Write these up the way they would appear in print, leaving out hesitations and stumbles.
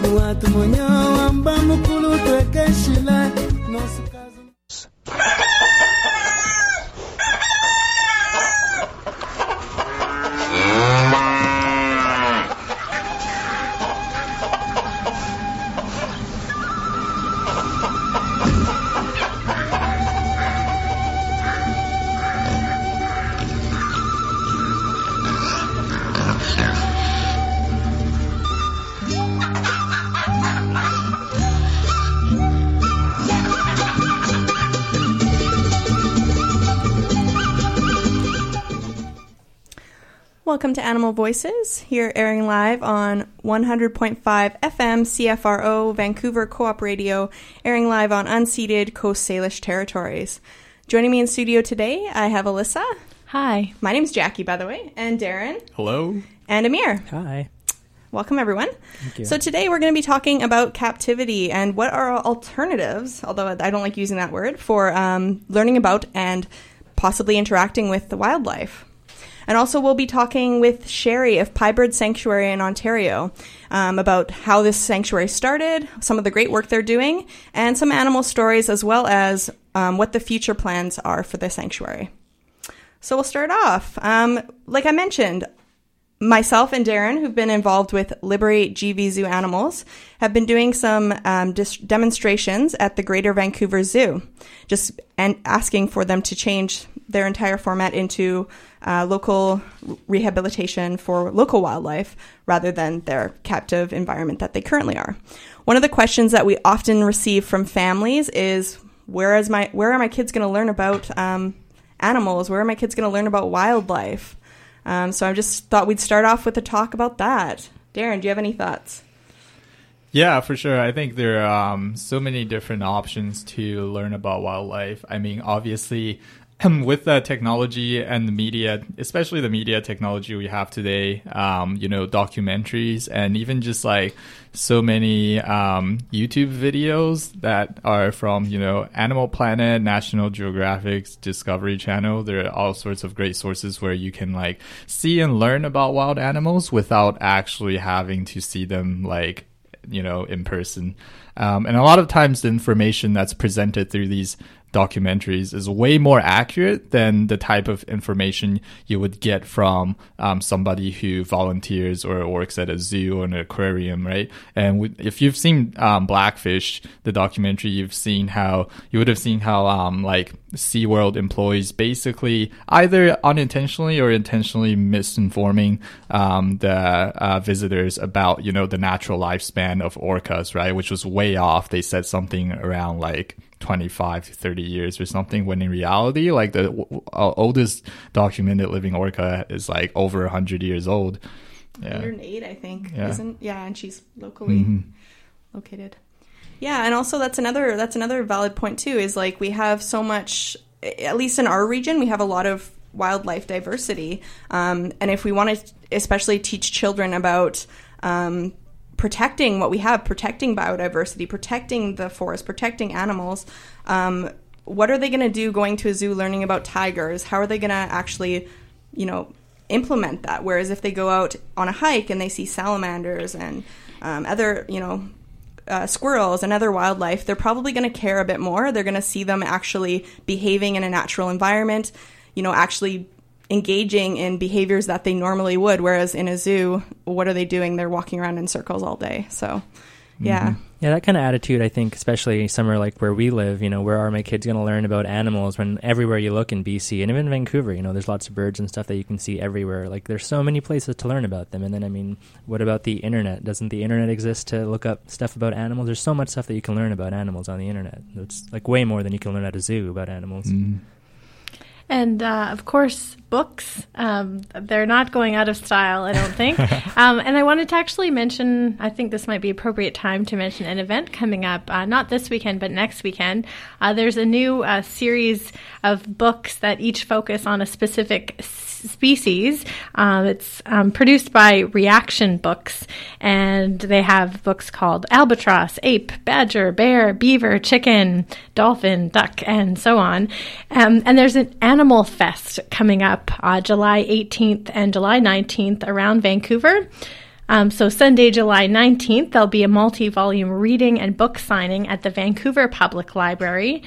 Welcome to Animal Voices, here airing live on 100.5 FM CFRO Vancouver Co-op Radio, airing live on unceded Coast Salish territories. Joining me in studio today, I have Alyssa. Hi. My name's Jackie, by the way, and Darren. Hello. And Amir. Hi. Welcome, everyone. Thank you. So today we're going to be talking about captivity and what are alternatives, although I don't like using that word, for learning about and possibly interacting with the wildlife. And also we'll be talking with Sherry of Pie Bird Sanctuary in Ontario about how this sanctuary started, some of the great work they're doing, and some animal stories, as well as what the future plans are for the sanctuary. So we'll start off. Like I mentioned, myself and Darren, who've been involved with Liberate GV Zoo Animals, have been doing some demonstrations at the Greater Vancouver Zoo, and asking for them to change their entire format into local rehabilitation for local wildlife rather than their captive environment that they currently are. One of the questions that we often receive from families is, where are my kids going to learn about animals? Where are my kids going to learn about wildlife? So I just thought we'd start off with a talk about that. Darren, do you have any thoughts? Yeah, for sure. I think there are so many different options to learn about wildlife. I mean, obviously, with the technology and the media, especially the media technology we have today, documentaries and even just like so many YouTube videos that are from, Animal Planet, National Geographic's Discovery Channel. There are all sorts of great sources where you can like see and learn about wild animals without actually having to see them in person. And a lot of times the information that's presented through these documentaries is way more accurate than the type of information you would get from somebody who volunteers or works at a zoo or an aquarium, right? And if you've seen Blackfish, the documentary, you would have seen how SeaWorld employees basically either unintentionally or intentionally misinforming the visitors about the natural lifespan of orcas, right? Which was way off. They said something around 25 to 30 years or something, when in reality, the oldest documented living orca is over 100 years old. Yeah. 108, I think. Yeah. And she's locally located. Yeah, and also that's another valid point too, is we have so much, at least in our region, we have a lot of wildlife diversity. And if we want to especially teach children about protecting what we have, protecting biodiversity, protecting the forest, protecting animals, what are they going to do going to a zoo learning about tigers? How are they going to actually, implement that? Whereas if they go out on a hike and they see salamanders and other, squirrels and other wildlife, they're probably going to care a bit more. They're going to see them actually behaving in a natural environment, actually engaging in behaviors that they normally would, whereas in a zoo, what are they doing? They're walking around in circles all day. So, yeah. Yeah, that kind of attitude, I think, especially somewhere like where we live, where are my kids going to learn about animals when everywhere you look in BC and even Vancouver, there's lots of birds and stuff that you can see everywhere. There's so many places to learn about them. And then, what about the internet? Doesn't the internet exist to look up stuff about animals? There's so much stuff that you can learn about animals on the internet. It's way more than you can learn at a zoo about animals. Mm. And, of course, books. They're not going out of style, I don't think. And I wanted to actually mention, I think this might be appropriate time to mention an event coming up, not this weekend, but next weekend. There's a new series of books that each focus on a specific species. It's produced by Reaction Books, and they have books called Albatross, Ape, Badger, Bear, Beaver, Chicken, Dolphin, Duck, and so on. And there's an Animal Fest coming up July 18th and July 19th around Vancouver. So Sunday, July 19th, there'll be a multi-volume reading and book signing at the Vancouver Public Library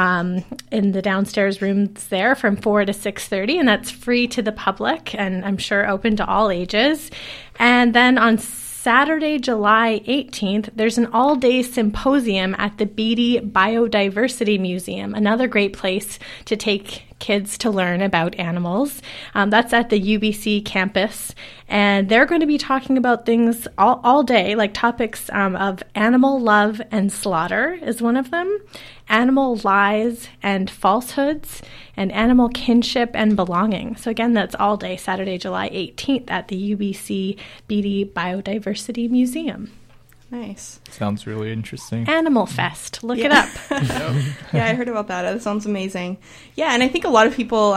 in the downstairs rooms there from 4 to 6:30, and that's free to the public and I'm sure open to all ages. And then on Saturday, July 18th, there's an all-day symposium at the Beatty Biodiversity Museum, another great place to take kids to learn about animals. That's at the UBC campus, and they're going to be talking about things all day, like topics of animal love and slaughter is one of them, animal lies and falsehoods, and animal kinship and belonging. So again, that's all day, Saturday, July 18th at the UBC Beatty Biodiversity Museum. Nice. Sounds really interesting. Animal Fest. Look it up. Yeah, I heard about that. That sounds amazing. Yeah, and I think a lot of people,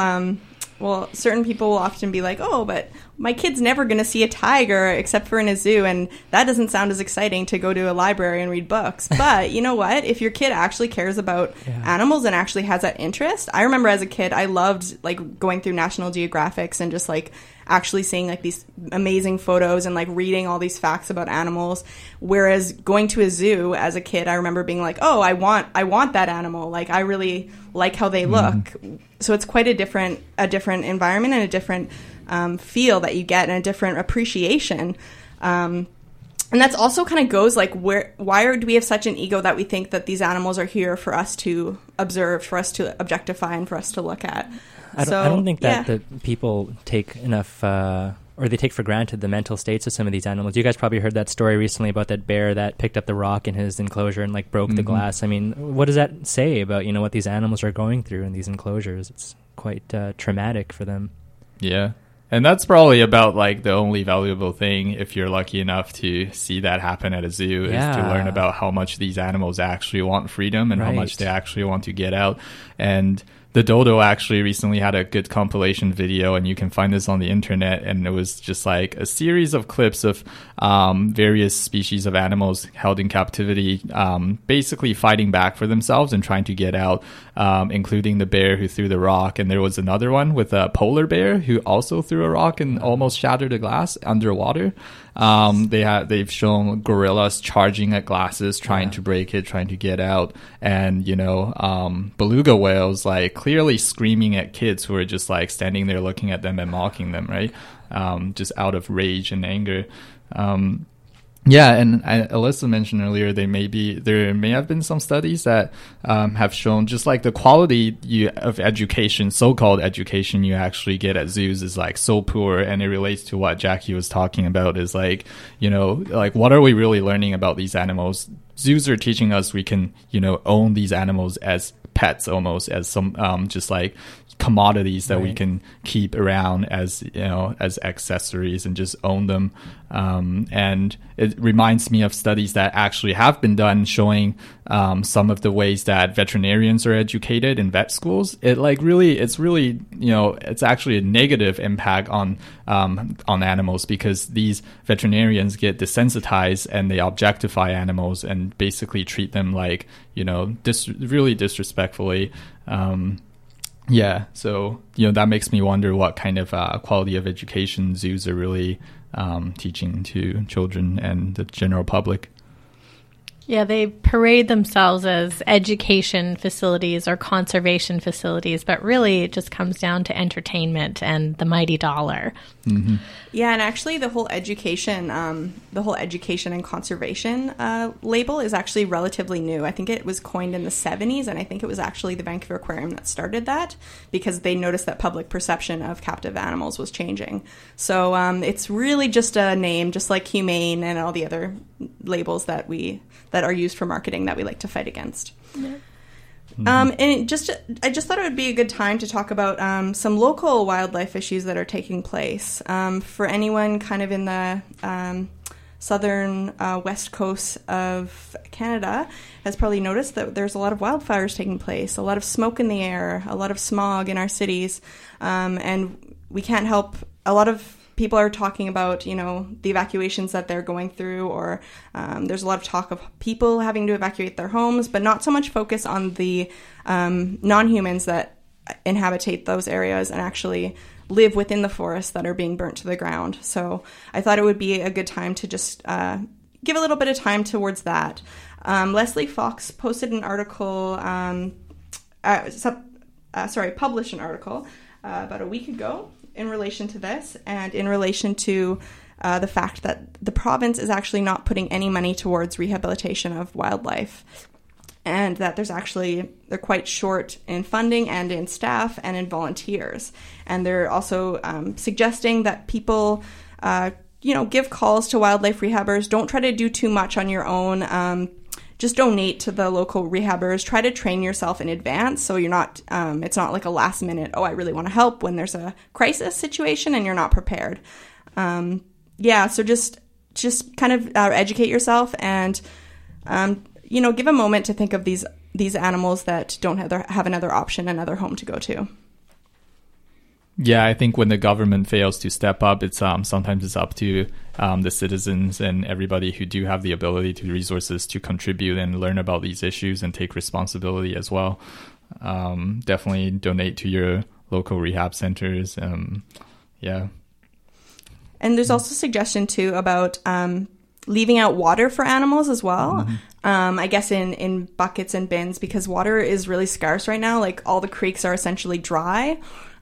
certain people will often be like, oh, but my kid's never going to see a tiger except for in a zoo, and that doesn't sound as exciting to go to a library and read books. But you know what? If your kid actually cares about animals and actually has that interest, I remember as a kid, I loved like going through National Geographics and just like actually seeing like these amazing photos and like reading all these facts about animals. Whereas going to a zoo as a kid, I remember being like, oh, I want that animal. Like I really like how they look. So it's quite a different environment and a different feel that you get and a different appreciation. And that's also kind of goes like why do we have such an ego that we think that these animals are here for us to observe, for us to objectify, and for us to look at? I don't think that the people take enough, or they take for granted the mental states of some of these animals. You guys probably heard that story recently about that bear that picked up the rock in his enclosure and like broke the glass. I mean, what does that say about, what these animals are going through in these enclosures? It's quite traumatic for them. Yeah. And that's probably about like the only valuable thing, if you're lucky enough to see that happen at a zoo, is to learn about how much these animals actually want freedom and how much they actually want to get out. And the dodo actually recently had a good compilation video, and you can find this on the internet, and it was just like a series of clips of various species of animals held in captivity, basically fighting back for themselves and trying to get out, including the bear who threw the rock. And there was another one with a polar bear who also threw a rock and almost shattered a glass underwater. They've shown gorillas charging at glasses, trying to break it, trying to get out, and beluga whales like clearly screaming at kids who are just like standing there looking at them and mocking them, right? Just out of rage and anger. Yeah, and Alyssa mentioned earlier there may have been some studies that have shown just like the quality of education, so-called education you actually get at zoos is like so poor, and it relates to what Jackie was talking about is like, like what are we really learning about these animals? Zoos are teaching us we can, own these animals as pets, almost as some just like commodities that we can keep around as as accessories and just own them, and it reminds me of studies that actually have been done showing some of the ways that veterinarians are educated in vet schools. It's actually a negative impact on animals, because these veterinarians get desensitized and they objectify animals and basically treat them like really disrespectfully. Yeah, so that makes me wonder what kind of quality of education zoos are really teaching to children and the general public. Yeah, they parade themselves as education facilities or conservation facilities, but really it just comes down to entertainment and the mighty dollar. Mm-hmm. Yeah, and actually the whole education and conservation label is actually relatively new. I think it was coined in the 70s, and I think it was actually the Vancouver Aquarium that started that, because they noticed that public perception of captive animals was changing. So it's really just a name, just like humane and all the other labels that are used for marketing that we like to fight against. Yeah. And I just thought it would be a good time to talk about some local wildlife issues that are taking place. For anyone kind of in the southern west coast of Canada has probably noticed that there's a lot of wildfires taking place, a lot of smoke in the air, a lot of smog in our cities, and we can't help. A lot of people are talking about, the evacuations that they're going through, or there's a lot of talk of people having to evacuate their homes, but not so much focus on the non-humans that inhabitate those areas and actually live within the forests that are being burnt to the ground. So I thought it would be a good time to just give a little bit of time towards that. Leslie Fox posted an article, published an article about a week ago in relation to this, and in relation to the fact that the province is actually not putting any money towards rehabilitation of wildlife, and that they're quite short in funding and in staff and in volunteers. And they're also suggesting that people, give calls to wildlife rehabbers. Don't try to do too much on your own. Just donate to the local rehabbers. Try to train yourself in advance so you're not, it's not like a last minute, I really want to help when there's a crisis situation and you're not prepared. So just kind of educate yourself and, give a moment to think of these animals that don't have another option, another home to go to. Yeah, I think when the government fails to step up, it's sometimes it's up to the citizens and everybody who do have the ability to resources to contribute and learn about these issues and take responsibility as well. Definitely donate to your local rehab centers. Yeah. And there's also a suggestion too about leaving out water for animals as well. Mm-hmm. I guess in buckets and bins, because water is really scarce right now. Like all the creeks are essentially dry.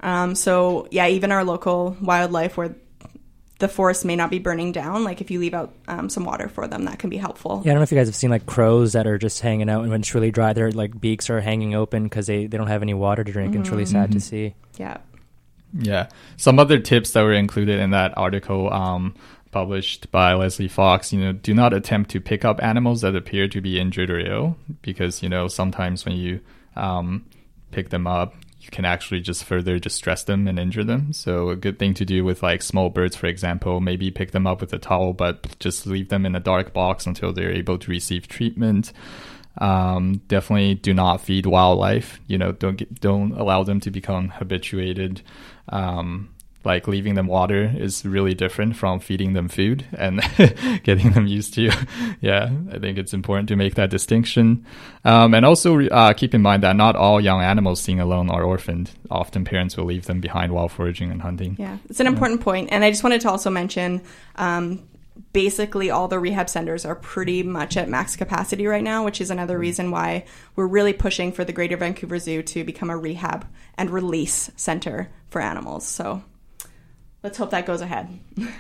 Even our local wildlife where the forest may not be burning down, like if you leave out some water for them, that can be helpful. Yeah, I don't know if you guys have seen like crows that are just hanging out, and when it's really dry, their like beaks are hanging open because they don't have any water to drink. Mm-hmm. And it's really sad to see. Yeah. Yeah. Some other tips that were included in that article published by Leslie Fox, do not attempt to pick up animals that appear to be injured or ill, because, sometimes when you pick them up, you can actually just further distress them and injure them. So a good thing to do with like small birds, for example, maybe pick them up with a towel, but just leave them in a dark box until they're able to receive treatment. Definitely do not feed wildlife. Don't allow them to become habituated. Like leaving them water is really different from feeding them food and getting them used to. Yeah, I think it's important to make that distinction. And also keep in mind that not all young animals seen alone are orphaned. Often parents will leave them behind while foraging and hunting. Yeah, it's an important point. And I just wanted to also mention, basically all the rehab centers are pretty much at max capacity right now, which is another reason why we're really pushing for the Greater Vancouver Zoo to become a rehab and release center for animals. So let's hope that goes ahead.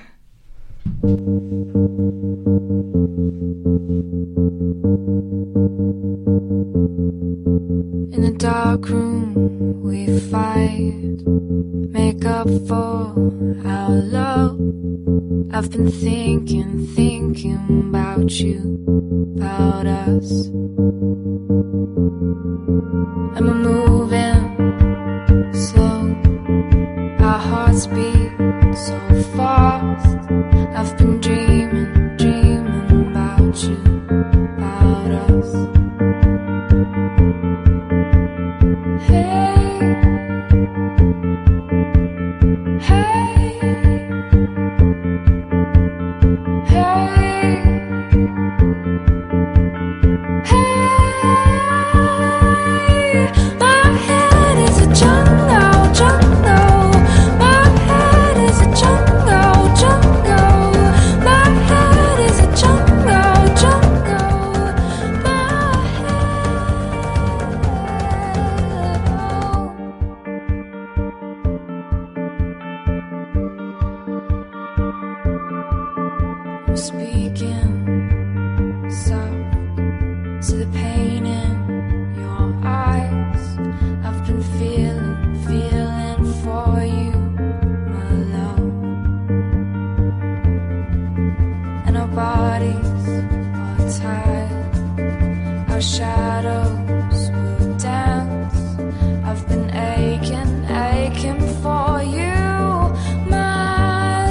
In a dark room we fight, make up for our love. I've been thinking about you, about us. And we're moving slow, our hearts beat so fast. I've been dreaming about you, about us. Hey, hey, hey, hey. My head is a jungle, jungle. My head is a jungle, jungle. My head is a jungle, jungle. My head. I'm speaking soft to the pain in your eyes. I've been feeling for you, my love. And our bodies are tied, our shadows will dance. I've been aching for you, my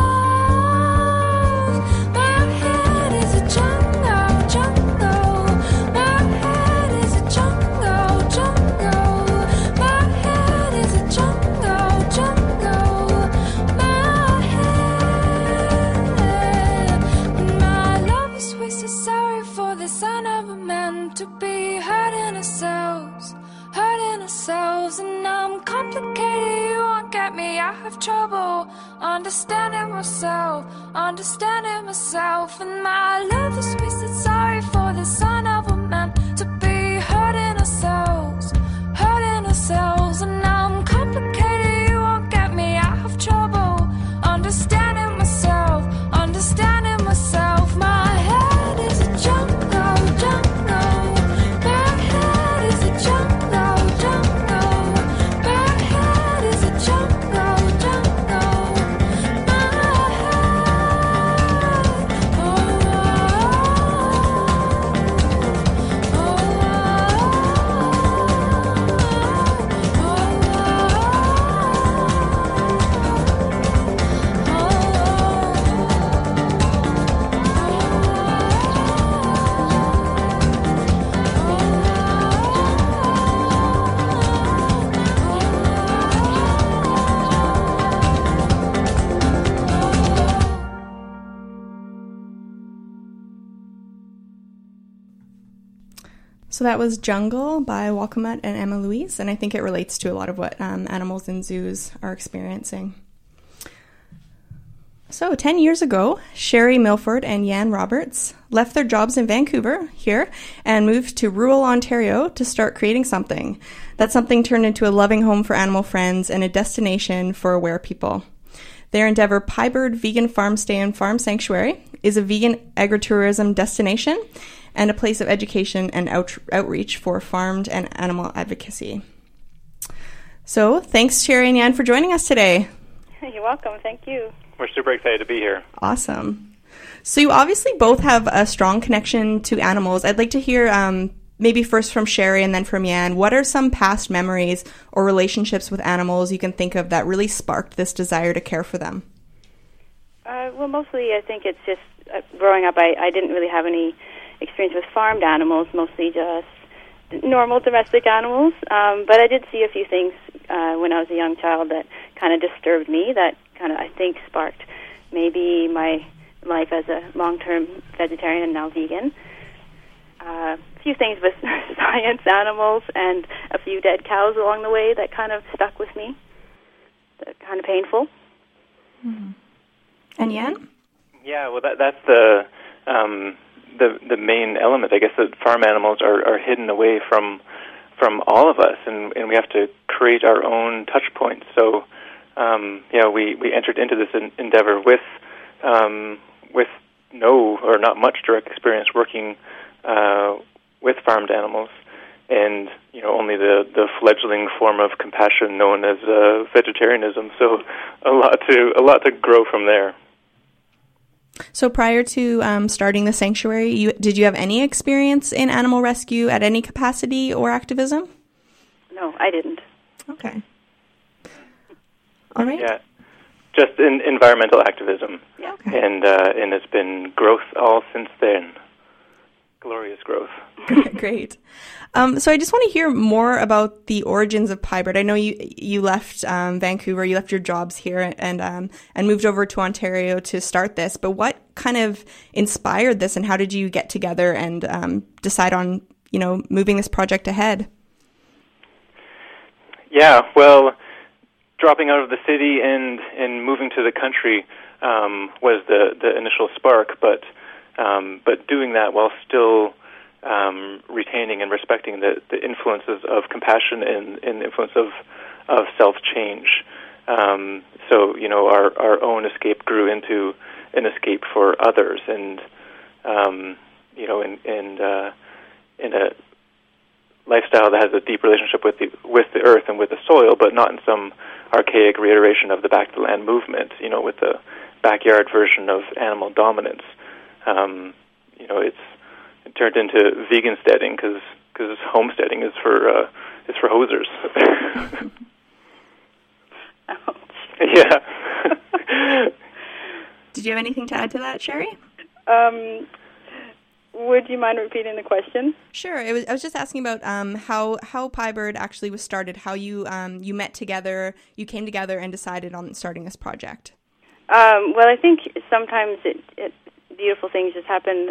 love. My head is a jungle, jungle. My head is a jungle, jungle. My head is a jungle, jungle. My head. My love is wasted, sorry for the sign of a man to be hurting ourselves, hurting ourselves. ourselves, and I'm complicated. You won't get me. I have trouble understanding myself, and my love is wasted. Sorry for the sign of a man to be hurting ourselves, and I'm complicated. You won't get me. I have trouble understanding myself, My head is a jungle, jungle. My head is a jungle, jungle. My head is a jungle, jungle. My head, oh, oh, So that was Jungle by Walkamat and Emma Louise, and I think it relates to a lot of what animals in zoos are experiencing. So 10 years ago, Sherry Milford and Jan Roberts left their jobs in Vancouver here and moved to rural Ontario to start creating something. That something turned into a loving home for animal friends and a destination for aware people. Their endeavor, Piebird Vegan Farm Stay and Farm Sanctuary, is a vegan agritourism destination and a place of education and outreach for farmed and animal advocacy. So thanks, Sherry and Jan, for joining us today. You're welcome. Thank you. We're super excited to be here. Awesome. So you obviously both have a strong connection to animals. I'd like to hear maybe first from Sherry and then from Jan. What are some past memories or relationships with animals you can think of that really sparked this desire to care for them? Well, mostly I think it's just growing up, I didn't really have any experience with farmed animals, mostly just normal domestic animals. But I did see a few things when I was a young child that kind of disturbed me, that kind of, I think, sparked maybe my life as a long-term vegetarian and now vegan. A few things with science animals and a few dead cows along the way that kind of stuck with me. They're kind of painful. Mm-hmm. And Jan? Yeah, well, that's the main element. I guess that farm animals are hidden away from all of us, and we have to create our own touch points. So, we entered into this endeavor with no or not much direct experience working with farmed animals, and only the fledgling form of compassion known as vegetarianism. So, a lot to grow from there. So prior to starting the sanctuary, did you have any experience in animal rescue at any capacity or activism? No, I didn't. Okay. All right. Yeah, just in environmental activism. Yeah, okay. And it's been growth all since then. Glorious growth. Great. So I just want to hear more about the origins of Piebird. I know you left Vancouver, you left your jobs here and moved over to Ontario to start this. But what kind of inspired this, and how did you get together and decide on moving this project ahead? Yeah, well, dropping out of the city and moving to the country was the initial spark, but doing that while still retaining and respecting the influences of compassion and the influence of self-change. So, our own escape grew into an escape for others, and in a lifestyle that has a deep relationship with the earth and with the soil, but not in some archaic reiteration of the Back to the Land movement, with the backyard version of animal dominance. It turned into vegan steading because homesteading is for hosers. Yeah. Did you have anything to add to that, Sherry? Would you mind repeating the question? Sure. I was just asking about how Piebird actually was started, how you met together, you came together and decided on starting this project. Well, I think sometimes beautiful things just happen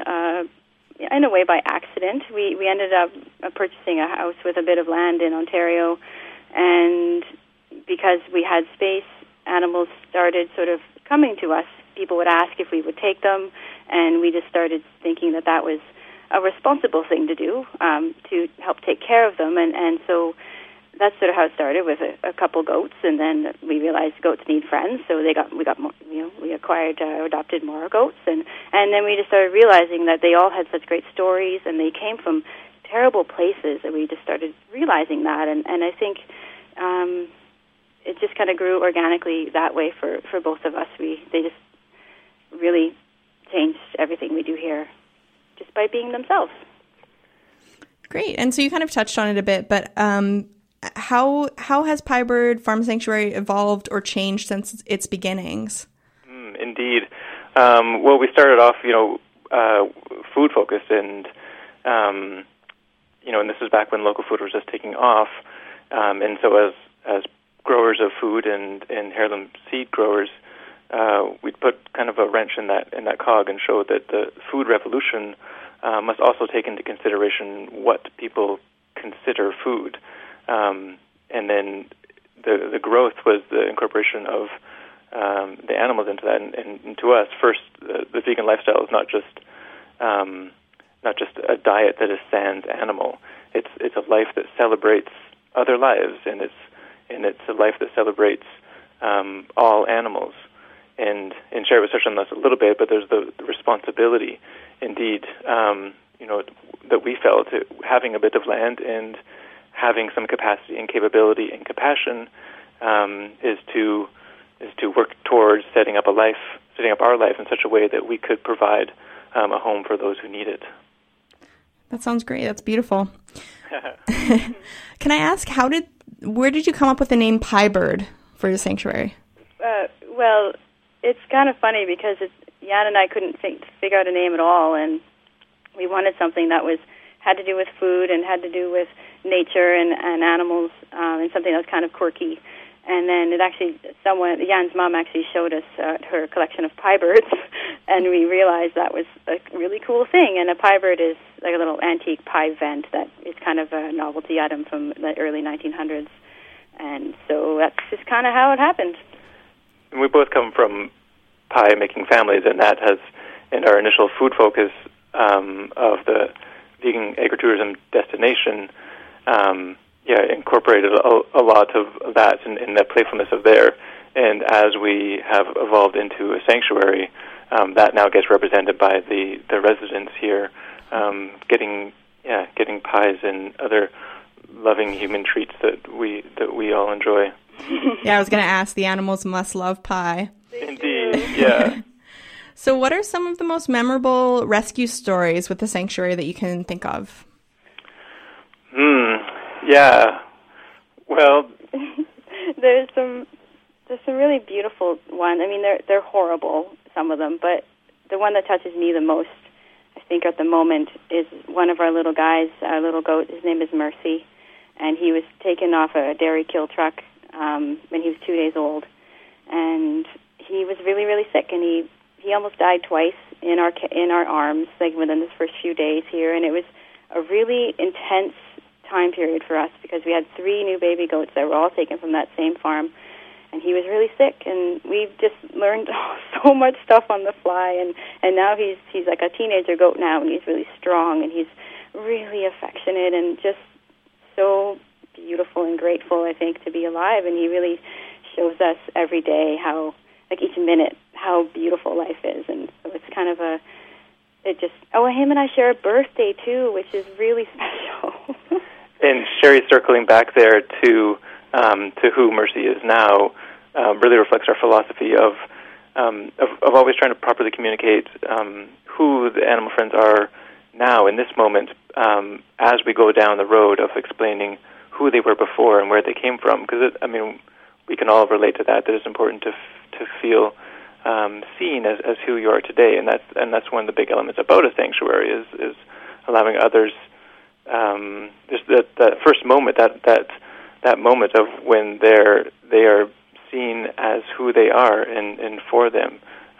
in a way by accident. We ended up purchasing a house with a bit of land in Ontario And because we had space, animals started sort of coming to us. People would ask if we would take them, and we just started thinking that that was a responsible thing to do, to help take care of them. And so that's sort of how it started with a couple goats, and then we realized goats need friends, so we got more, we acquired adopted more goats, and then we just started realizing that they all had such great stories, and they came from terrible places, and we just started realizing that, and I think it just kind of grew organically that way for both of us. They just really changed everything we do here just by being themselves. Great. And so you kind of touched on it a bit, but how has Pie Bird Farm Sanctuary evolved or changed since its beginnings? Indeed. Well, we started off, food focused, and and this was back when local food was just taking off, and so as growers of food and heirloom seed growers, we'd put kind of a wrench in that cog and show that the food revolution must also take into consideration what people consider food. And then the growth was the incorporation of the animals into that, and to us, first, the vegan lifestyle is not just a diet that is sans animal. It's a life that celebrates other lives, and it's a life that celebrates all animals. And Sherry was touching on this a little bit, but there's the responsibility, indeed, that we felt having a bit of land and having some capacity and capability and compassion is to work towards setting up our life in such a way that we could provide a home for those who need it. That sounds great. That's beautiful. Can I ask, where did you come up with the name Pie Bird for your sanctuary? Well, it's kind of funny because Jan and I couldn't figure out a name at all, and we wanted something that had to do with food and had to do with nature and animals, and something that was kind of quirky. And then Jan's mom actually showed us her collection of pie birds, and we realized that was a really cool thing. And a pie bird is like a little antique pie vent that is kind of a novelty item from the early 1900s. And so that's just kind of how it happened. And we both come from pie-making families, and that has, in our initial food focus of the vegan agritourism destination, incorporated a lot of that and the playfulness of there. And as we have evolved into a sanctuary, that now gets represented by the residents here, getting pies and other loving human treats that we all enjoy. Yeah, I was going to ask, the animals must love pie. Indeed, yeah. So what are some of the most memorable rescue stories with the sanctuary that you can think of? Yeah. Well, there's some really beautiful ones. I mean, they're horrible, some of them, but the one that touches me the most, I think, at the moment, is one of our little guys, our little goat. His name is Mercy, and he was taken off a dairy kill truck when he was 2 days old, and he was really, really sick, and he almost died twice in our arms, like within the first few days here, and it was a really intense time period for us because we had 3 new baby goats that were all taken from that same farm, and he was really sick, and we've just learned so much stuff on the fly, and now he's like a teenager goat now, and he's really strong, and he's really affectionate and just so beautiful and grateful, I think, to be alive, and he really shows us every day how, like each minute, how beautiful life is, and so it's kind of him and I share a birthday too, which is really special. And Sherry, circling back there to who Mercy is now, really reflects our philosophy of always trying to properly communicate who the animal friends are now in this moment, as we go down the road of explaining who they were before and where they came from. Because we can all relate to that. That it's important to feel seen as who you are today, and that's one of the big elements about a sanctuary is allowing others. Just that first moment, that moment of when they are seen as who they are and for them.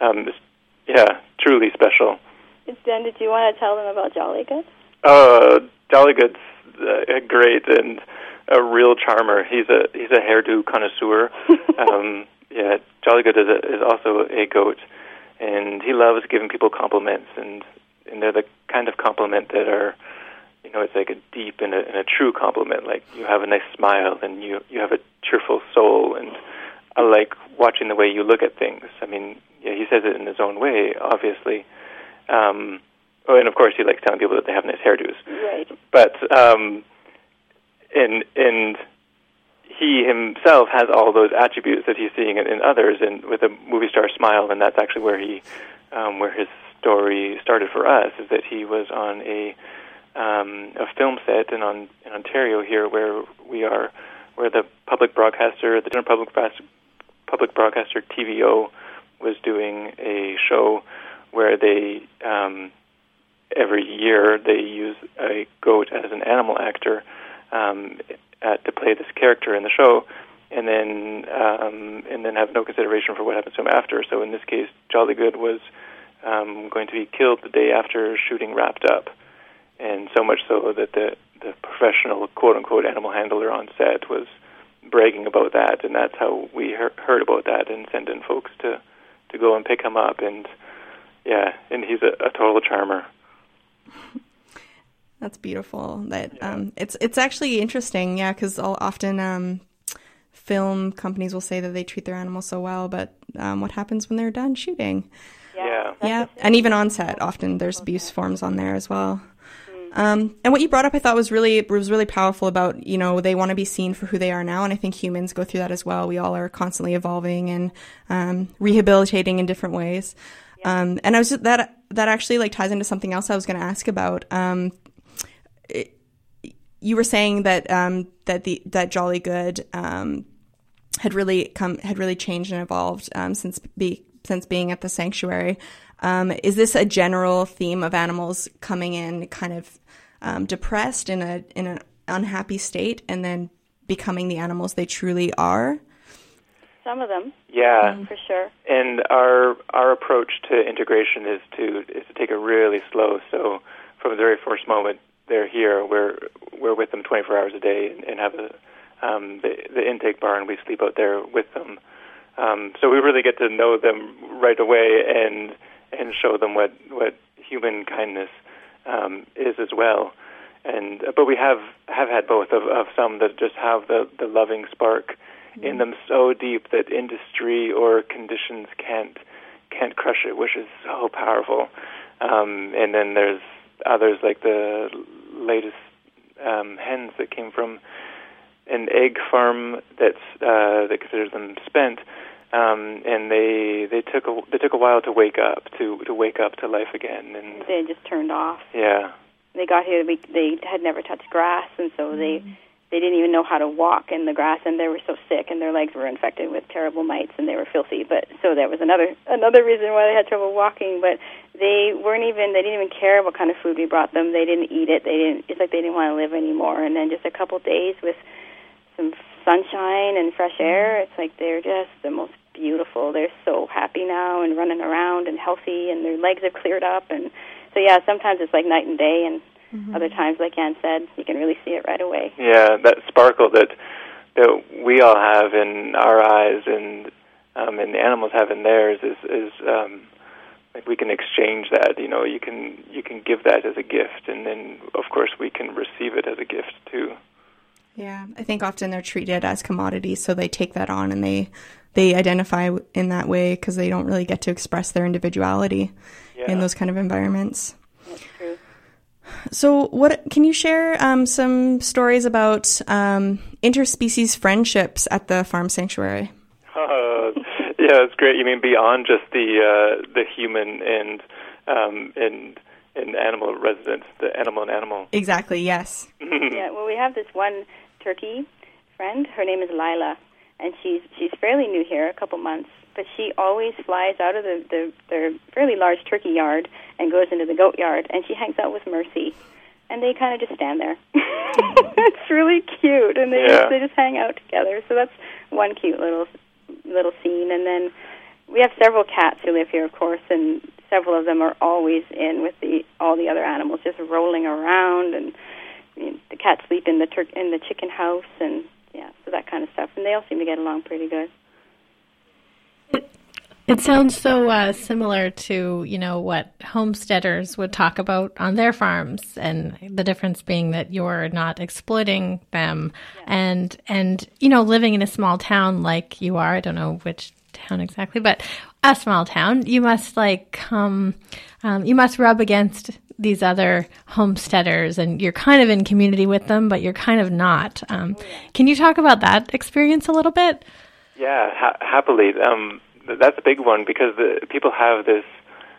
Truly special. Jen, did you want to tell them about Jolly Goods? Jolly Goods, great, and a real charmer. He's a hairdo connoisseur. Yeah, Jolly Good is also a goat, and he loves giving people compliments, and they're the kind of compliment that are, you know, it's like a deep and a true compliment. Like, you have a nice smile, and you have a cheerful soul, and I like watching the way you look at things. I mean, yeah, he says it in his own way, obviously. And of course, he likes telling people that they have nice hairdos. Right. But and he himself has all those attributes that he's seeing in others, and with a movie star smile. And that's actually where where his story started for us. Is that he was on a film set in Ontario here, where we are, where the public broadcaster, the general public broadcaster TVO, was doing a show where they every year they use a goat as an animal actor to play this character in the show, and then have no consideration for what happens to him after. So in this case, Jolly Good was going to be killed the day after shooting wrapped up, and so much so that the professional quote-unquote animal handler on set was bragging about that, and that's how we heard about that and sent in folks to go and pick him up. And yeah, and he's a total charmer. That's beautiful. That it's actually interesting, yeah, because often film companies will say that they treat their animals so well, but what happens when they're done shooting? Yeah. And even on set, often there's abuse forms on there as well. And what you brought up, I thought was really powerful about, you know, they want to be seen for who they are now, and I think humans go through that as well. We all are constantly evolving and rehabilitating in different ways. And I was that actually like ties into something else I was going to ask about. You were saying that that Jolly Good had really changed and evolved since being at the sanctuary. Is this a general theme of animals coming in kind of depressed in an unhappy state and then becoming the animals they truly are? Some of them. Yeah, for sure. And our approach to integration is to take it really slow. So from the very first moment they're here, we're with them 24 hours a day and have the intake barn. We sleep out there with them. So we really get to know them right away and show them what human kindness is as well. But we have had both of some that just have the loving spark in them so deep that industry or conditions can't crush it, which is so powerful. And then there's others like the latest hens that came from an egg farm that considers them spent. And they took a while to wake up to life again, and they just turned off. Yeah, they got here. They had never touched grass, and so they didn't even know how to walk in the grass, and they were so sick, and their legs were infected with terrible mites, and they were filthy. But so that was another reason why they had trouble walking. But they didn't even care what kind of food we brought them. They didn't eat it. It's like they didn't want to live anymore. And then just a couple days with some sunshine and fresh air, it's like they're just the most beautiful. They're so happy now and running around and healthy, and their legs have cleared up. And so yeah, sometimes it's like night and day, and other times, like Ann said, you can really see it right away. Yeah, that sparkle that we all have in our eyes and the animals have in theirs is like we can exchange that. You know, you can give that as a gift, and then of course we can receive it as a gift too. Yeah, I think often they're treated as commodities, so they take that on and they identify in that way because they don't really get to express their individuality in those kind of environments. That's true. So what can you share some stories about interspecies friendships at the farm sanctuary? Yeah, it's great. You mean beyond just the human and animal residents, the animal and animal? Exactly, yes. Yeah, well, we have this one turkey friend. Her name is Lila, and she's fairly new here, a couple months, but she always flies out of their fairly large turkey yard and goes into the goat yard, and she hangs out with Mercy, and they kind of just stand there. It's really cute, and they just hang out together. So that's one cute little scene. And then we have several cats who live here, of course, and several of them are always in with all the other animals, just rolling around and the cats sleep in the chicken house, and yeah, so that kind of stuff. And they all seem to get along pretty good. It sounds so similar to, what homesteaders would talk about on their farms, and the difference being that you're not exploiting them. Yeah. And living in a small town like you are, I don't know which town exactly, but a small town, you must you must rub against these other homesteaders, and you're kind of in community with them, but you're kind of not. Can you talk about that experience a little bit? Yeah, happily. That's a big one, because people have this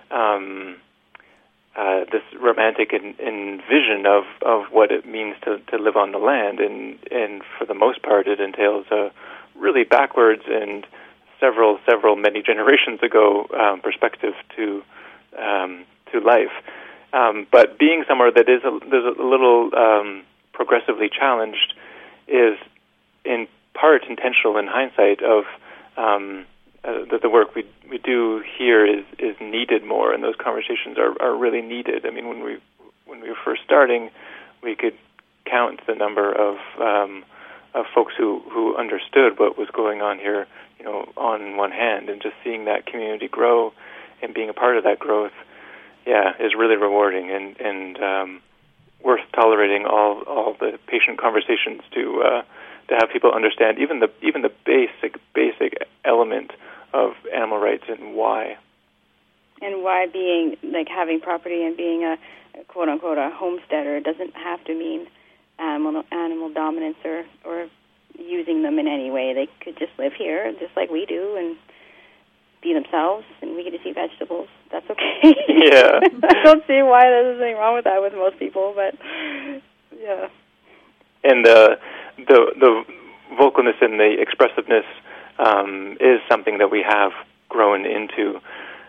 this romantic vision of what it means to live on the land, and for the most part, it entails a really backwards and many generations ago perspective to life. But being somewhere that is there's a little progressively challenged is in part intentional in hindsight of that the work we do here is needed more, and those conversations are really needed. I mean, when we were first starting, we could count the number of folks who understood what was going on here, on one hand, and just seeing that community grow and being a part of that growth, is really rewarding and worth tolerating all the patient conversations to have people understand even the basic element of animal rights and why. And why being, having property and being a quote-unquote a homesteader doesn't have to mean animal dominance or using them in any way. They could just live here just like we do and be themselves, and we get to see vegetables. That's okay. Yeah. I don't see why there's anything wrong with that with most people, but yeah. And the vocalness and the expressiveness is something that we have grown into,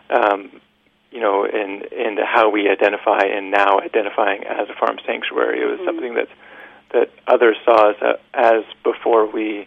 and how we identify, and now identifying as a farm sanctuary. It was something that others saw us as before we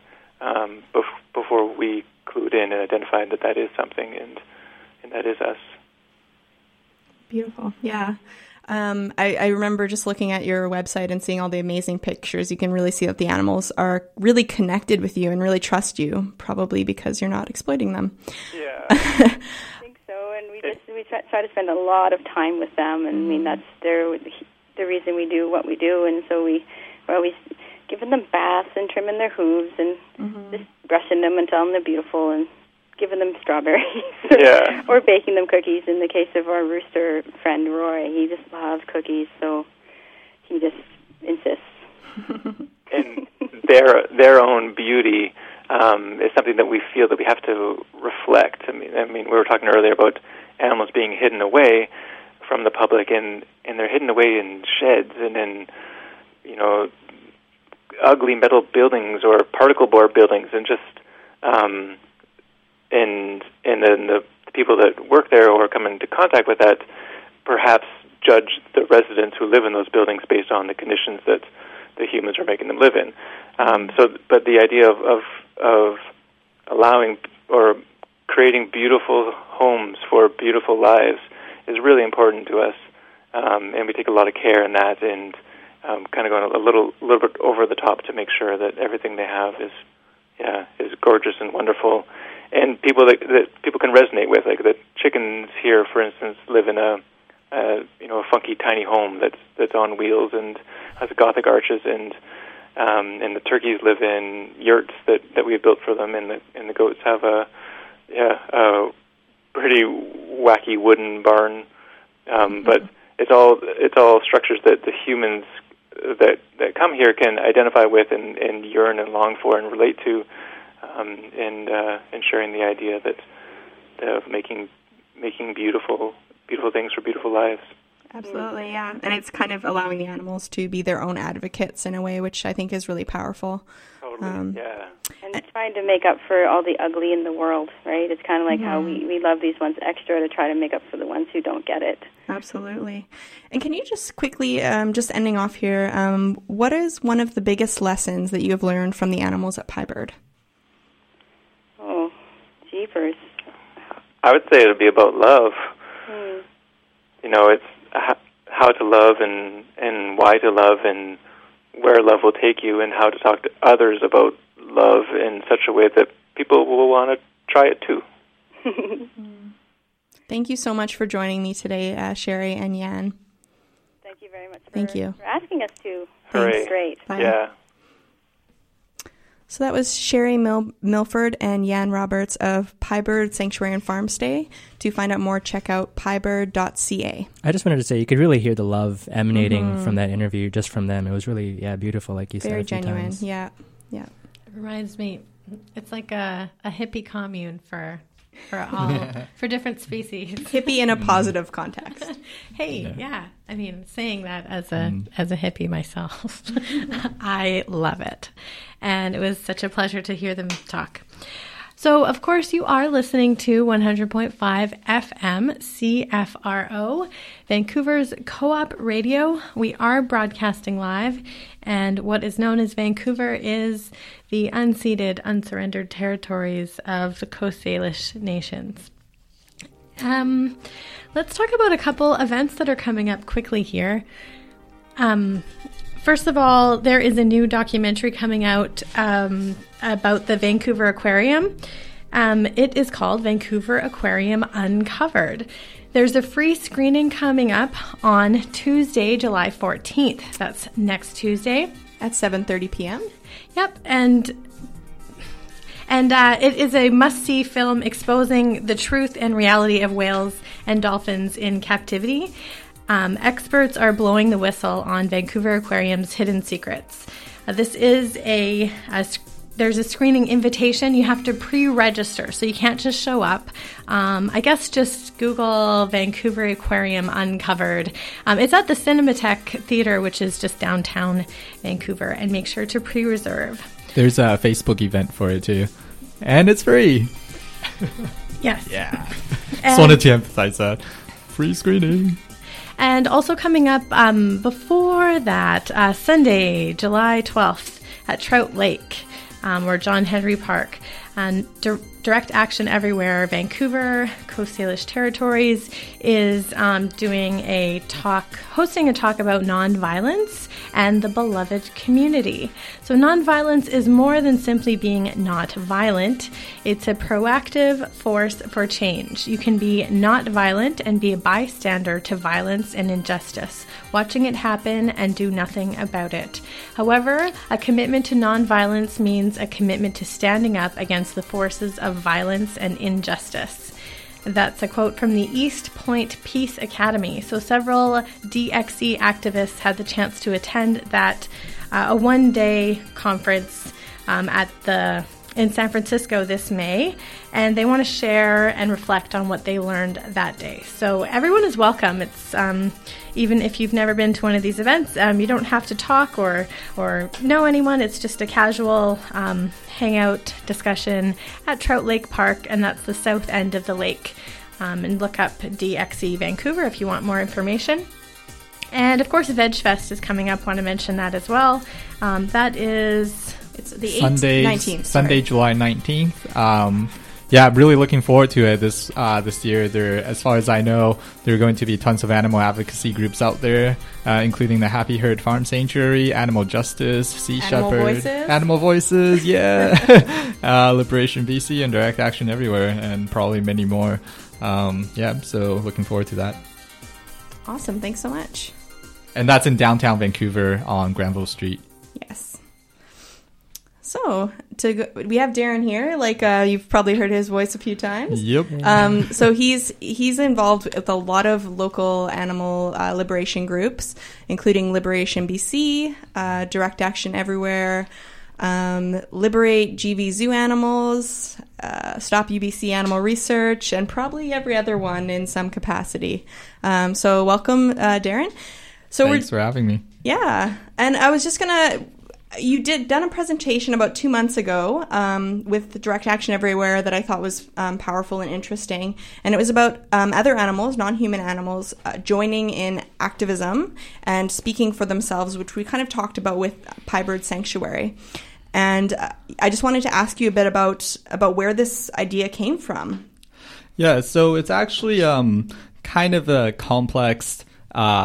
clued in and identified that is something, and that is us. Beautiful. Yeah. I remember just looking at your website and seeing all the amazing pictures. You can really see that the animals are really connected with you and really trust you, probably because you're not exploiting them. Yeah. I think so, and we try to spend a lot of time with them, and I mean that's the reason we do what we do, and so we're always giving them baths and trimming their hooves and just brushing them and telling them they're beautiful and giving them strawberries or baking them cookies. In the case of our rooster friend Roy, he just loves cookies, so he just insists. And their own beauty is something that we feel that we have to reflect. I mean, we were talking earlier about animals being hidden away from the public, and they're hidden away in sheds and in ugly metal buildings or particle board buildings, and just and then the people that work there or come into contact with that perhaps judge the residents who live in those buildings based on the conditions that the humans are making them live in. But the idea of allowing or creating beautiful homes for beautiful lives is really important to us, and we take a lot of care in that, and kind of going a little bit over the top to make sure that everything they have is gorgeous and wonderful, and people that people can resonate with. Like the chickens here, for instance, live in a funky tiny home that's on wheels and has Gothic arches, and the turkeys live in yurts that we've built for them, and the goats have a pretty wacky wooden barn, but it's all structures that the humans that come here can identify with and yearn and long for and relate to, and sharing the idea of making beautiful things for beautiful lives. Absolutely, yeah. And it's kind of allowing the animals to be their own advocates in a way, which I think is really powerful. Totally, yeah. And trying to make up for all the ugly in the world, right? It's kind of like how we love these ones extra to try to make up for the ones who don't get it. Absolutely. And can you just quickly, just ending off here, what is one of the biggest lessons that you have learned from the animals at Pie-Bird? Oh, jeepers. I would say it would be about love. It's how to love and why to love and where love will take you and how to talk to others about love in such a way that people will want to try it too. Thank you so much for joining me today, Sherry and Jan. Thank you very much for, Thank you. for asking us to. Hooray. That's great. Bye. Yeah. So that was Sherry Milford and Jan Roberts of Piebird Sanctuary and Farm Stay. To find out more, check out piebird.ca. I just wanted to say you could really hear the love emanating from that interview just from them. It was really, beautiful, like you said. Very a few genuine. times. Yeah. It reminds me, it's like a hippie commune for all for different species. Hippie in a positive context. Hey, yeah. I mean, saying that as a hippie myself, I love it. And it was such a pleasure to hear them talk. So, of course, you are listening to 100.5 FM CFRO, Vancouver's Co-op Radio. We are broadcasting live, and what is known as Vancouver is the unceded, unsurrendered territories of the Coast Salish nations. Let's talk about a couple events that are coming up quickly here. First of all, there is a new documentary coming out about the Vancouver Aquarium. It is called Vancouver Aquarium Uncovered. There's a free screening coming up on Tuesday, July 14th. That's next Tuesday. At 7:30 p.m. Yep, and it is a must-see film exposing the truth and reality of whales and dolphins in captivity. Experts are blowing the whistle on Vancouver Aquarium's hidden secrets. This is there's a screening invitation. You have to pre-register, so you can't just show up. I guess just Google Vancouver Aquarium Uncovered. It's at the Cinematheque Theatre, which is just downtown Vancouver, and make sure to pre-reserve. There's a Facebook event for it too, and it's free. Yes. Yeah. Just wanted to emphasize that. Free screening. And also coming up before that, Sunday, July 12th at Trout Lake, or John Henry Park. And Direct Action Everywhere Vancouver, Coast Salish Territories is hosting a talk about nonviolence and the beloved community. So nonviolence is more than simply being not violent. It's a proactive force for change. You can be not violent and be a bystander to violence and injustice, watching it happen and do nothing about it. However, a commitment to nonviolence means a commitment to standing up against the forces of violence and injustice. That's a quote from the East Point Peace Academy. So several DXE activists had the chance to attend that a one-day conference in San Francisco this May, and they want to share and reflect on what they learned that day. So everyone is welcome. It's even if you've never been to one of these events, you don't have to talk or know anyone. It's just a casual hangout discussion at Trout Lake Park, and that's the south end of the lake. And look up DXE Vancouver if you want more information. And of course, Veg Fest is coming up. Want to mention that as well. That is. It's the 19th. Sunday, July 19th. Yeah, I'm really looking forward to it this year. As far as I know, there are going to be tons of animal advocacy groups out there, including the Happy Herd Farm Sanctuary, Animal Justice, Sea Shepherd, Animal Voices, yeah, Liberation BC, and Direct Action Everywhere, and probably many more. So looking forward to that. Awesome. Thanks so much. And that's in downtown Vancouver on Granville Street. Yes. So we have Darren here. You've probably heard his voice a few times. Yep. So he's involved with a lot of local animal liberation groups, including Liberation BC, Direct Action Everywhere, Liberate GV Zoo Animals, Stop UBC Animal Research, and probably every other one in some capacity. So welcome, Darren. So Thanks for having me. Yeah, and I was just gonna. You done a presentation about 2 months ago with Direct Action Everywhere that I thought was powerful and interesting. And it was about other animals, non-human animals, joining in activism and speaking for themselves, which we kind of talked about with Piebird Sanctuary. And I just wanted to ask you a bit about where this idea came from. Yeah, so it's actually kind of a complex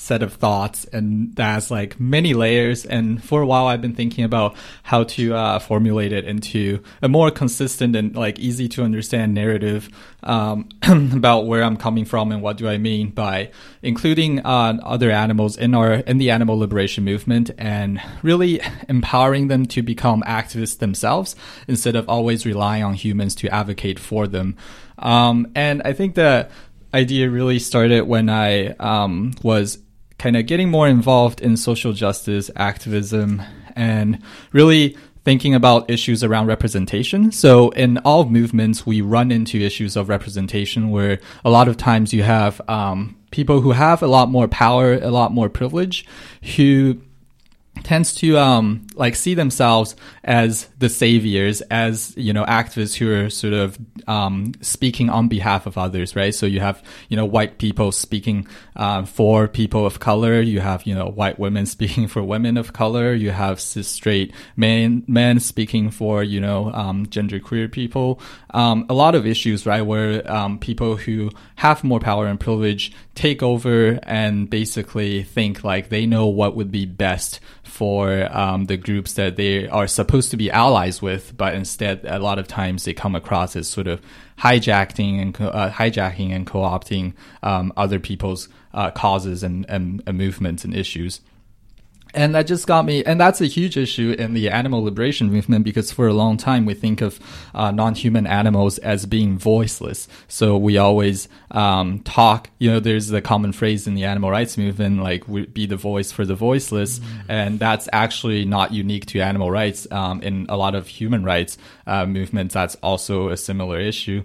set of thoughts, and that's like many layers. And for a while, I've been thinking about how to formulate it into a more consistent and like easy to understand narrative about where I'm coming from and what do I mean by including other animals in the animal liberation movement, and really empowering them to become activists themselves instead of always relying on humans to advocate for them. And I think the idea really started when I was kind of getting more involved in social justice activism and really thinking about issues around representation. So in all movements, we run into issues of representation where a lot of times you have people who have a lot more power, a lot more privilege, who tends to like see themselves as the saviors, as, you know, activists who are sort of speaking on behalf of others, right? So you have, you know, white people speaking for people of color, you have, you know, white women speaking for women of color, you have cis straight men speaking for, you know, genderqueer people, a lot of issues, right, where people who have more power and privilege take over and basically think like they know what would be best for the groups that they are supposed to be allies with, but instead a lot of times they come across as sort of hijacking and co-opting other people's causes and movements and issues. And that just got me, and that's a huge issue in the animal liberation movement, because for a long time we think of non-human animals as being voiceless. So we always talk, you know, there's the common phrase in the animal rights movement, like, we be the voice for the voiceless. And that's actually not unique to animal rights. In a lot of human rights movements, that's also a similar issue.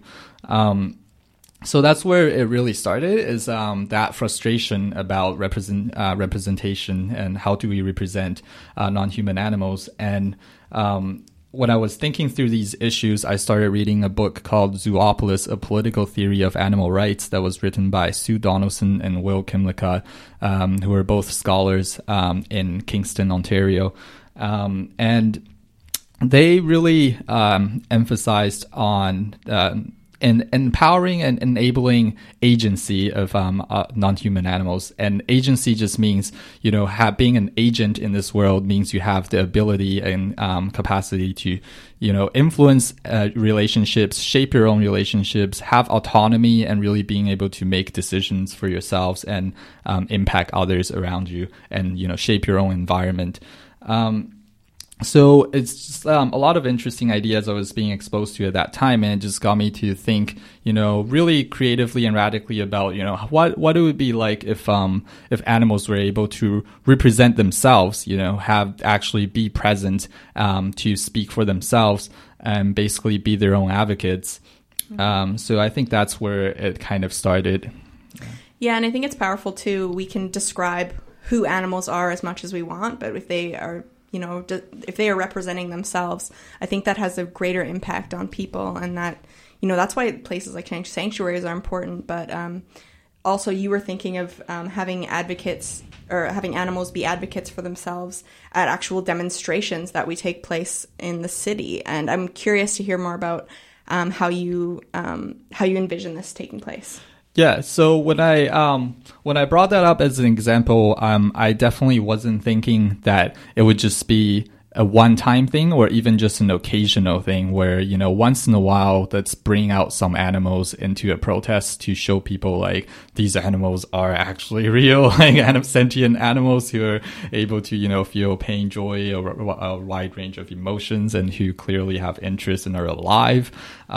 So that's where it really started, is that frustration about representation and how do we represent non-human animals. And when I was thinking through these issues, I started reading a book called Zoopolis, A Political Theory of Animal Rights, that was written by Sue Donaldson and Will Kymlicka, who are both scholars in Kingston, Ontario. And they really emphasized on and empowering and enabling agency of non-human animals. And agency just means, you know, being an agent in this world means you have the ability and capacity to, you know, influence relationships, shape your own relationships, have autonomy, and really being able to make decisions for yourselves and impact others around you, and, you know, shape your own environment. So it's just a lot of interesting ideas I was being exposed to at that time, and it just got me to think, you know, really creatively and radically about, you know, what it would be like if animals were able to represent themselves, you know, actually be present to speak for themselves and basically be their own advocates. So I think that's where it kind of started. Yeah, and I think it's powerful too. We can describe who animals are as much as we want, but if they are, you know, if they are representing themselves, I think that has a greater impact on people, and that, you know, that's why places like sanctuaries are important. But also, you were thinking of having advocates, or having animals be advocates for themselves at actual demonstrations that we take place in the city. And I'm curious to hear more about how you envision this taking place. Yeah, so when I brought that up as an example, I definitely wasn't thinking that it would just be a one-time thing or even just an occasional thing where, you know, once in a while, let's bring out some animals into a protest to show people like these animals are actually real, like sentient animals who are able to, you know, feel pain, joy, or a wide range of emotions, and who clearly have interests and are alive.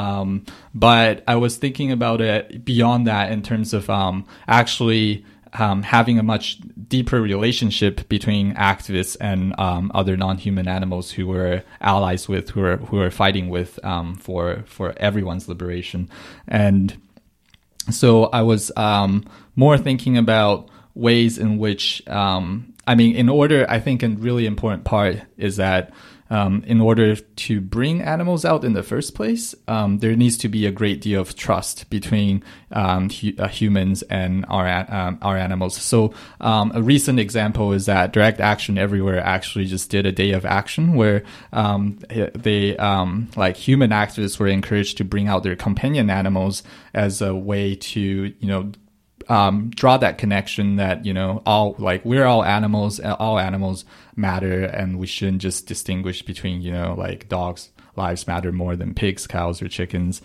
But I was thinking about it beyond that in terms of actually having a much deeper relationship between activists and other non-human animals who we're allies with, who are fighting with for everyone's liberation. And so I was more thinking about ways in which, I think a really important part is that in order to bring animals out in the first place, there needs to be a great deal of trust between humans and our animals. So a recent example is that Direct Action Everywhere actually just did a day of action where they like human activists were encouraged to bring out their companion animals as a way to, you know, draw that connection that, we're all animals matter, and we shouldn't just distinguish between, dogs' lives matter more than pigs, cows, or chickens.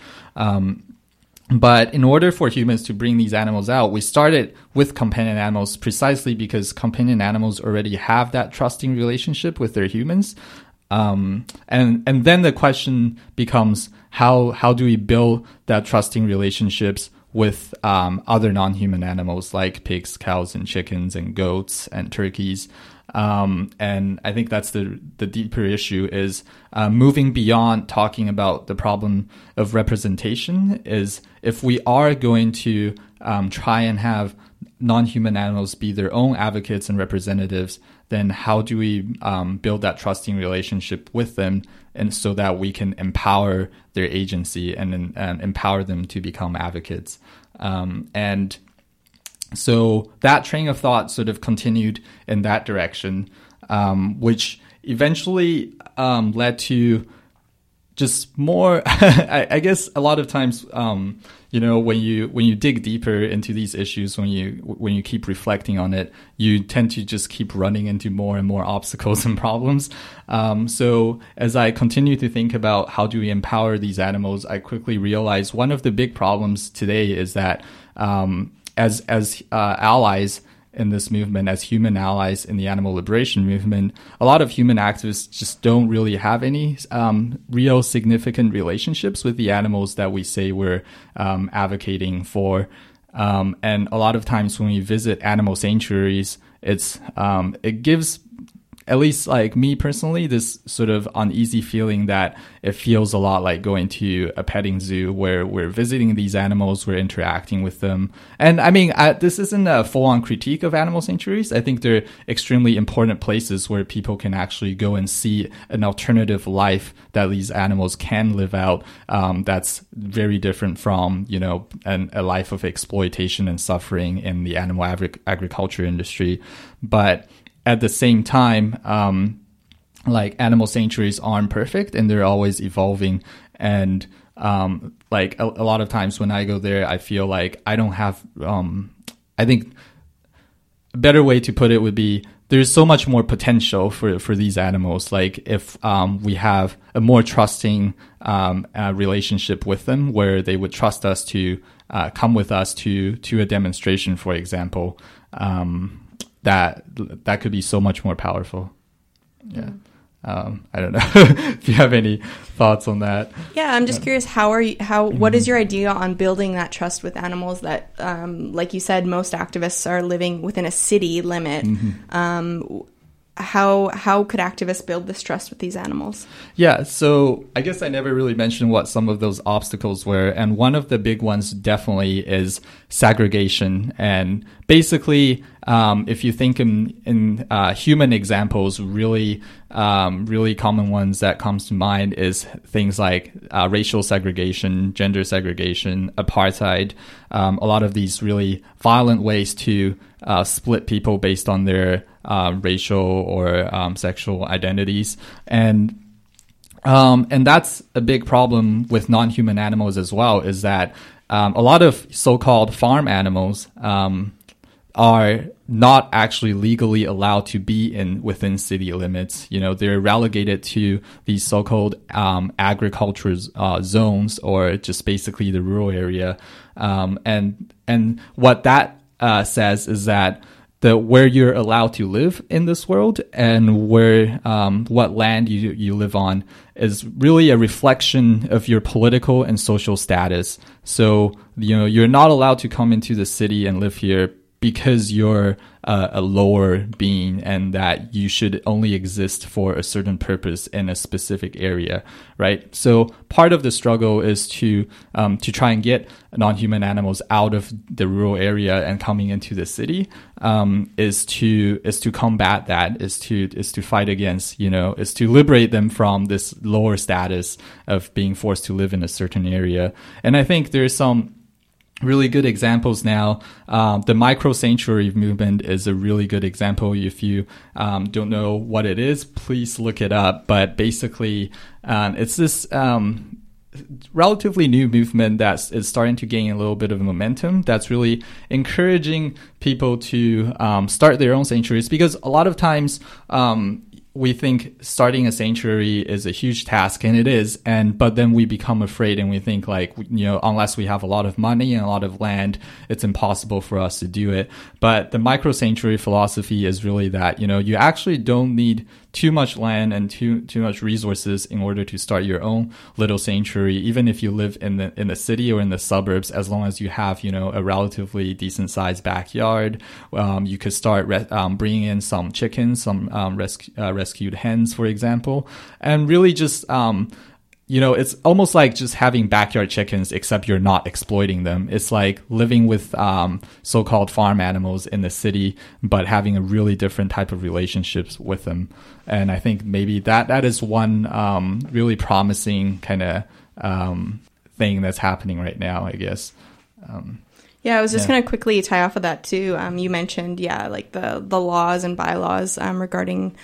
But in order for humans to bring these animals out, we started with companion animals precisely because companion animals already have that trusting relationship with their humans. And then the question becomes, how do we build that trusting relationships with other non-human animals like pigs, cows, and chickens, and goats, and turkeys? And I think that's the deeper issue is moving beyond talking about the problem of representation is if we are going to try and have non-human animals be their own advocates and representatives, then how do we build that trusting relationship with them, and so that we can empower their agency and empower them to become advocates? And so that train of thought sort of continued in that direction, which eventually led to just more. I guess a lot of times, when you dig deeper into these issues, when you keep reflecting on it, you tend to just keep running into more and more obstacles and problems. So as I continue to think about how do we empower these animals, I quickly realized one of the big problems today is that as allies in this movement, as human allies in the animal liberation movement, a lot of human activists just don't really have any real significant relationships with the animals that we say we're advocating for. And a lot of times when we visit animal sanctuaries, it gives, at least like me personally, this sort of uneasy feeling that it feels a lot like going to a petting zoo where we're visiting these animals, we're interacting with them. And I mean, this isn't a full-on critique of animal sanctuaries. I think they're extremely important places where people can actually go and see an alternative life that these animals can live out, that's very different from, a life of exploitation and suffering in the animal agriculture industry. But at the same time, animal sanctuaries aren't perfect and they're always evolving. And a lot of times when I go there, I feel like I don't have, I think a better way to put it would be there's so much more potential for these animals. Like if we have a more trusting relationship with them where they would trust us to come with us to a demonstration, for example, that could be so much more powerful. Yeah. I don't know if you have any thoughts on that. Yeah, I'm just curious, what is your idea on building that trust with animals that, like you said, most activists are living within a city limit. How could activists build this trust with these animals? Yeah, so I guess I never really mentioned what some of those obstacles were. And one of the big ones definitely is segregation. And basically, if you think in human examples, really common ones that comes to mind is things like racial segregation, gender segregation, apartheid, a lot of these really violent ways to split people based on their racial or sexual identities. And that's a big problem with non-human animals as well, is that a lot of so-called farm animals are not actually legally allowed to be within city limits. They're relegated to these so-called agriculture zones, or just basically the rural area. And what that says is that where you're allowed to live in this world and where what land you live on is really a reflection of your political and social status. So you're not allowed to come into the city and live here because you're a lower being and that you should only exist for a certain purpose in a specific area, right? So part of the struggle is to try and get non-human animals out of the rural area and coming into the city, is to combat that, is to fight against, is to liberate them from this lower status of being forced to live in a certain area. And I think there's some really good examples now. The micro sanctuary movement is a really good example. If you don't know what it is, please look it up. But basically, it's this relatively new movement that is starting to gain a little bit of momentum that's really encouraging people to start their own sanctuaries, because a lot of times we think starting a sanctuary is a huge task, and it is, but then we become afraid and we think like, unless we have a lot of money and a lot of land, it's impossible for us to do it. But the micro sanctuary philosophy is really that, you actually don't need too much land and too much resources in order to start your own little sanctuary, even if you live in the city or in the suburbs. As long as you have a relatively decent sized backyard, you could start bringing in some chickens, some rescued hens, for example, and really just it's almost like just having backyard chickens, except you're not exploiting them. It's like living with so-called farm animals in the city, but having a really different type of relationships with them. And I think maybe that is one really promising kind of thing that's happening right now, I guess. Yeah, I was just going to quickly tie off of that too. You mentioned, like the laws and bylaws regarding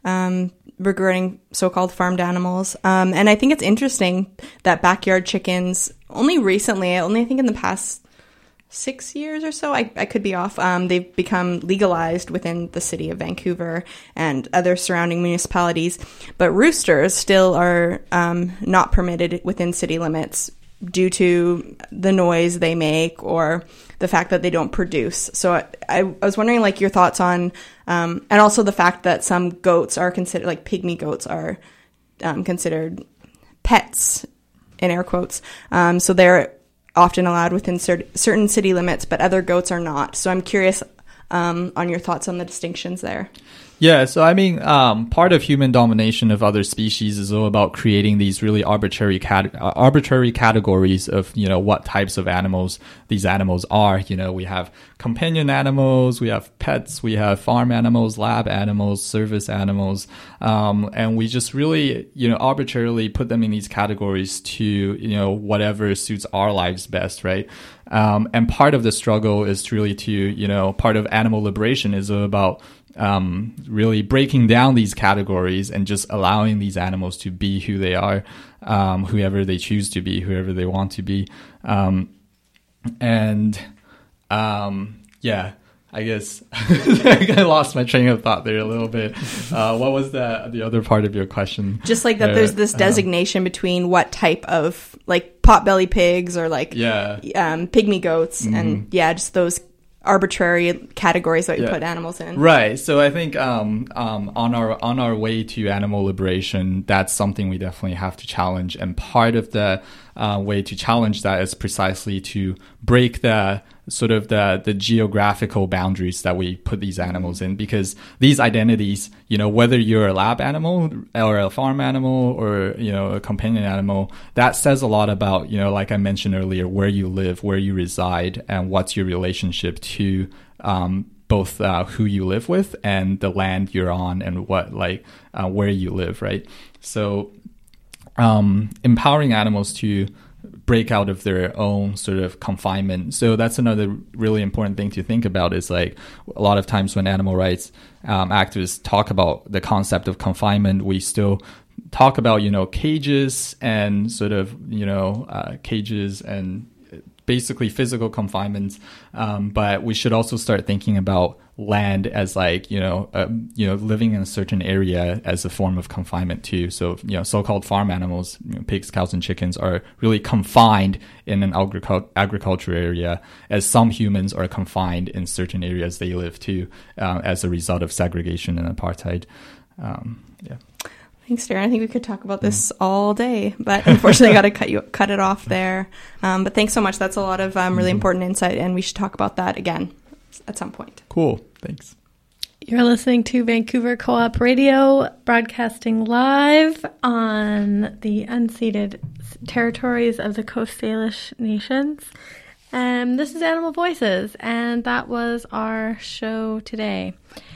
so-called farmed animals. And I think it's interesting that backyard chickens only recently, I think in the past 6 years or so, I could be off, they've become legalized within the city of Vancouver and other surrounding municipalities. But roosters still are not permitted within city limits due to the noise they make or the fact that they don't produce. So I was wondering, like, your thoughts on, and also the fact that some goats are considered, like pygmy goats are considered pets, in air quotes. So they're often allowed within certain city limits, but other goats are not. So I'm curious on your thoughts on the distinctions there. Yeah, so I mean, part of human domination of other species is all about creating these really arbitrary categories of, what types of animals these animals are. We have companion animals, we have pets, we have farm animals, lab animals, service animals, and we just really, arbitrarily put them in these categories to, whatever suits our lives best, right? And part of the struggle is really to, part of animal liberation is about really breaking down these categories and just allowing these animals to be who they are, whoever they choose to be, whoever they want to be. I guess I lost my train of thought there a little bit. What was the other part of your question? Just like that there's this designation between what type of, like, potbelly pigs or like pygmy goats, and just those arbitrary categories that we put animals in. Right. So I think on our way to animal liberation, that's something we definitely have to challenge. And part of the way to challenge that is precisely to break the sort of the geographical boundaries that we put these animals in, because these identities, whether you're a lab animal or a farm animal or, a companion animal, that says a lot about, like I mentioned earlier, where you live, where you reside, and what's your relationship to both who you live with and the land you're on and where you live, right? So empowering animals to break out of their own sort of confinement. So that's another really important thing to think about, is like a lot of times when animal rights activists talk about the concept of confinement, we still talk about, cages and sort of, cages and basically physical confinements. But we should also start thinking about land as like, living in a certain area as a form of confinement too. So, so-called farm animals, pigs, cows, and chickens are really confined in an agriculture area, as some humans are confined in certain areas they live too, as a result of segregation and apartheid. Thanks, Darren. I think we could talk about this all day, but unfortunately I got to cut it off there. But thanks so much. That's a lot of really important insight, and we should talk about that again at some point. Cool. Thanks. You're listening to Vancouver Co-op Radio, broadcasting live on the unceded territories of the Coast Salish Nations. This is Animal Voices, and that was our show today.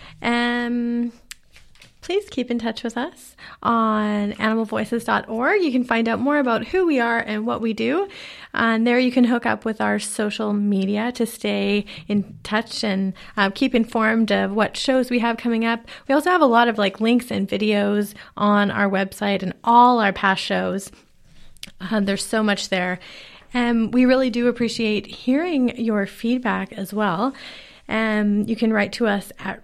Please keep in touch with us on animalvoices.org. You can find out more about who we are and what we do. And there you can hook up with our social media to stay in touch and keep informed of what shows we have coming up. We also have a lot of links and videos on our website and all our past shows. There's so much there. And we really do appreciate hearing your feedback as well. You can write to us at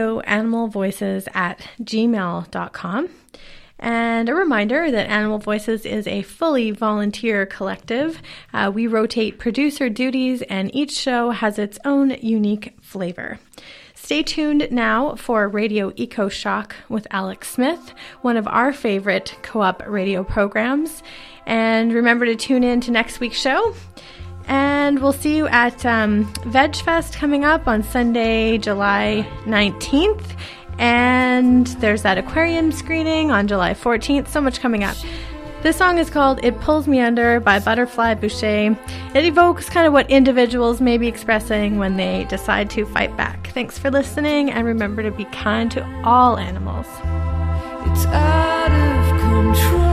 radioanimalvoices@gmail.com. And a reminder that Animal Voices is a fully volunteer collective. We rotate producer duties, and each show has its own unique flavor. Stay tuned now for Radio Eco Shock with Alex Smith, one of our favorite co-op radio programs. And remember to tune in to next week's show. And we'll see you at Veg Fest coming up on Sunday, July 19th. And there's that aquarium screening on July 14th. So much coming up. This song is called It Pulls Me Under by Butterfly Boucher. It evokes kind of what individuals may be expressing when they decide to fight back. Thanks for listening, and remember to be kind to all animals. It's out of control.